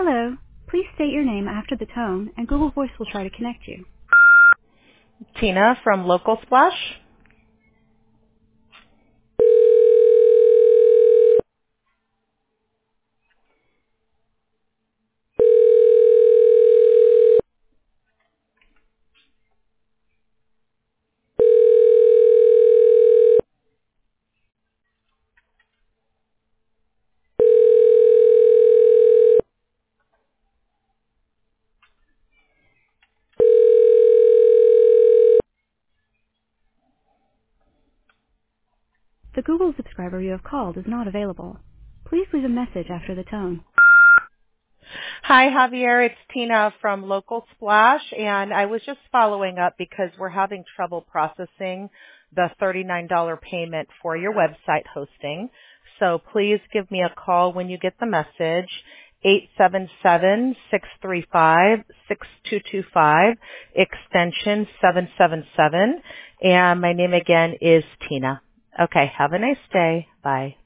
Hello. Please state your name after the tone, and Google Voice will try to connect you. Tina from Local Splash. The Google subscriber you have called is not available. Please leave a message after the tone. Hi, Javier. It's Tina from Local Splash, and I was just following up because we're having trouble processing the $39 payment for your website hosting. So please give me a call when you get the message, 877-635-6225, extension 777, and my name again is Tina. Okay, have a nice day. Bye.